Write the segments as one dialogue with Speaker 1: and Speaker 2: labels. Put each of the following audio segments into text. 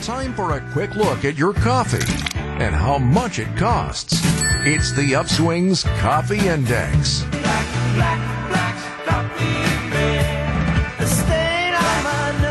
Speaker 1: time for a quick look at your coffee and how much it costs. It's the Upswing's Coffee Index.
Speaker 2: Black coffee in bed. A stain on my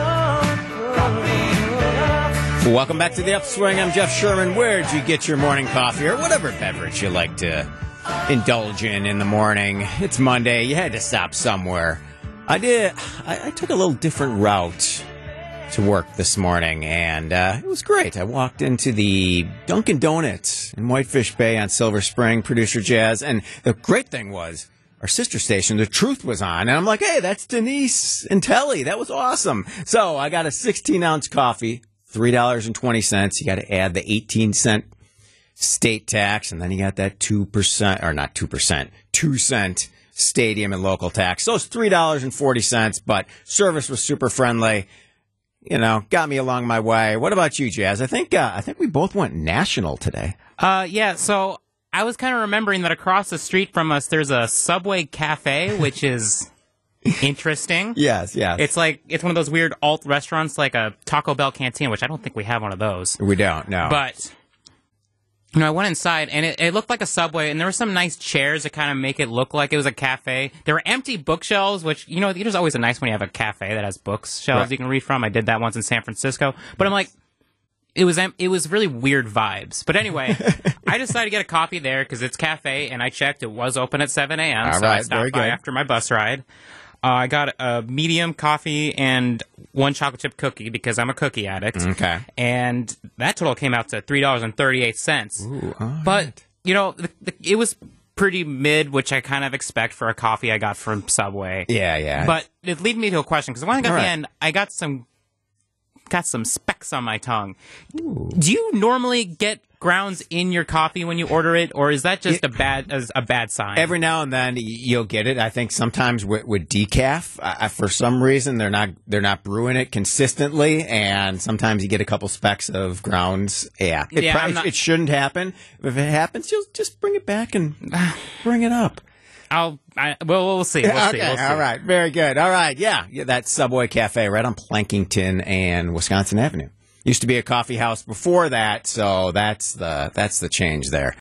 Speaker 2: nose.
Speaker 3: Welcome back to the Upswing. I'm Jeff Sherman. Where'd you get your morning coffee or whatever beverage you like to indulge in the morning? It's Monday. You had to stop somewhere. I did. I took a little different route to work this morning, and it was great. I walked into the Dunkin' Donuts in Whitefish Bay on Silver Spring, producer Jazz, and the great thing was our sister station, The Truth, was on, and I'm like, hey, that's Denise and Telly. That was awesome. So I got a 16-ounce coffee, $3.20. You got to add the 18-cent state tax, and then you got that 2%, or not 2%, 2-cent stadium and local tax. So it's $3.40, but service was super friendly. You know, got me along my way. What about you, Jazz? I think we both went national today.
Speaker 4: Yeah, so I was kind of remembering that across the street from us, there's a Subway cafe, which is interesting.
Speaker 3: Yes.
Speaker 4: It's one of those weird alt restaurants, like a Taco Bell canteen, which I don't think we have one of those.
Speaker 3: We don't, no.
Speaker 4: But I went inside, and it looked like a Subway, and there were some nice chairs that kind of make it look like it was a cafe. There were empty bookshelves, which, you know, there's always a nice when you have a cafe that has bookshelves
Speaker 3: right.
Speaker 4: you can read from. I did that once in San Francisco. But I'm like, it was really weird vibes. But anyway, I decided to get a coffee there because it's cafe, and I checked. It was open at 7 a.m.,
Speaker 3: All
Speaker 4: so
Speaker 3: right,
Speaker 4: I stopped
Speaker 3: very
Speaker 4: by
Speaker 3: good.
Speaker 4: after my bus ride. I got a medium coffee and one chocolate chip cookie because I'm a cookie addict.
Speaker 3: Okay.
Speaker 4: And that total came out to $3.38.
Speaker 3: Ooh, all
Speaker 4: But,
Speaker 3: right.
Speaker 4: you know, it was pretty mid, which I kind of expect for a coffee I got from Subway.
Speaker 3: Yeah.
Speaker 4: But it led me to a question, because when I got
Speaker 3: All
Speaker 4: to
Speaker 3: right.
Speaker 4: the end, I got some specks on my tongue. Ooh. Do you normally get grounds in your coffee when you order it, or is that just a bad sign?
Speaker 3: Every now and then you'll get it. I think sometimes with decaf, for some reason they're not brewing it consistently, and sometimes you get a couple specks of grounds. Yeah, it shouldn't happen. If it happens, you'll just bring it back and bring it up.
Speaker 4: We'll see. We'll see.
Speaker 3: All right. Very good. All right. Yeah. That Subway Cafe right on Plankington and Wisconsin Avenue. Used to be a coffee house before that, so that's the change there.